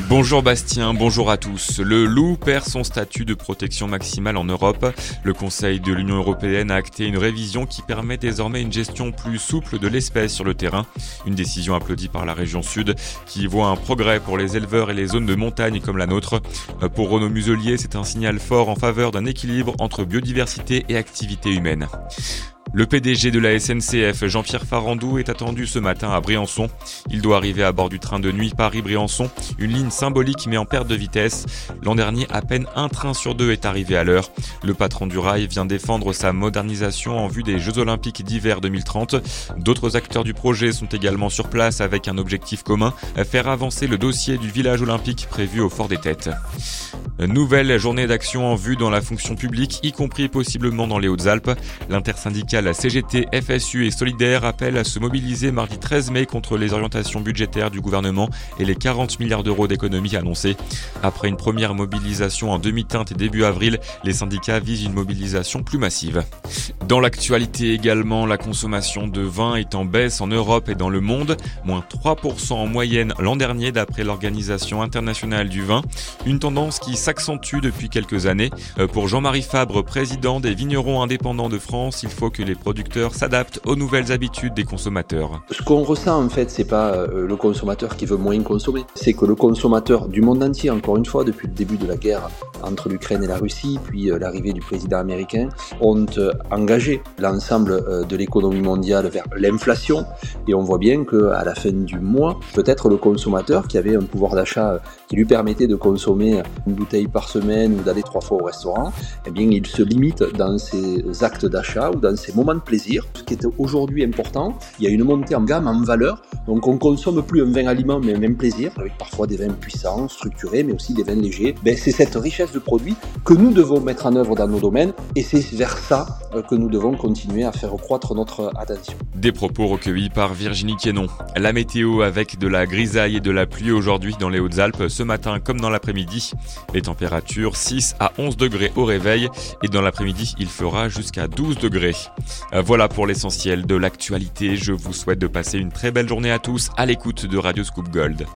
Bonjour Bastien, bonjour à tous. Le loup perd son statut de protection maximale en Europe. Le Conseil de l'Union européenne a acté une révision qui permet désormais une gestion plus souple de l'espèce sur le terrain. Une décision applaudie par la région sud qui voit un progrès pour les éleveurs et les zones de montagne comme la nôtre. Pour Renaud Muselier, c'est un signal fort en faveur d'un équilibre entre biodiversité et activité humaine. Le PDG de la SNCF, Jean-Pierre Farandou, est attendu ce matin à Briançon. Il doit arriver à bord du train de nuit Paris-Briançon, une ligne symbolique mais en perte de vitesse. L'an dernier, à peine un train sur deux est arrivé à l'heure. Le patron du rail vient défendre sa modernisation en vue des Jeux Olympiques d'hiver 2030. D'autres acteurs du projet sont également sur place avec un objectif commun, faire avancer le dossier du village olympique prévu au Fort des Têtes. Nouvelle journée d'action en vue dans la fonction publique, y compris possiblement dans les Hautes-Alpes. L'intersyndicale CGT, FSU et Solidaire appelle à se mobiliser mardi 13 mai contre les orientations budgétaires du gouvernement et les 40 milliards d'euros d'économies annoncées. Après une première mobilisation en demi-teinte et début avril, les syndicats visent une mobilisation plus massive. Dans l'actualité également, la consommation de vin est en baisse en Europe et dans le monde, moins 3% en moyenne l'an dernier d'après l'Organisation internationale du vin. Une tendance qui s'accentue depuis quelques années. Pour Jean-Marie Fabre, président des vignerons indépendants de France, il faut que les producteurs s'adaptent aux nouvelles habitudes des consommateurs. Ce qu'on ressent en fait, c'est pas le consommateur qui veut moins consommer, c'est que le consommateur du monde entier, encore une fois, depuis le début de la guerre entre l'Ukraine et la Russie, puis l'arrivée du président américain, ont engagé l'ensemble de l'économie mondiale vers l'inflation. Et on voit bien qu'à la fin du mois, peut-être le consommateur qui avait un pouvoir d'achat qui lui permettait de consommer une bouteille par semaine ou d'aller 3 fois au restaurant, eh bien il se limite dans ses actes d'achat ou dans ses moments de plaisir. Ce qui est aujourd'hui important, il y a une montée en gamme, en valeur, donc on consomme plus un vin aliment mais un vin plaisir, avec parfois des vins puissants, structurés, mais aussi des vins légers. C'est cette richesse de produits que nous devons mettre en œuvre dans nos domaines et c'est vers ça que nous devons continuer à faire croître notre attention. Des propos recueillis par Virginie Quénon. La météo avec de la grisaille et de la pluie aujourd'hui dans les Hautes-Alpes ce matin comme dans l'après-midi. Les températures 6 à 11 degrés au réveil et dans l'après-midi il fera jusqu'à 12 degrés. Voilà pour l'essentiel de l'actualité. Je vous souhaite de passer une très belle journée à tous à l'écoute de Radio Scoop Gold.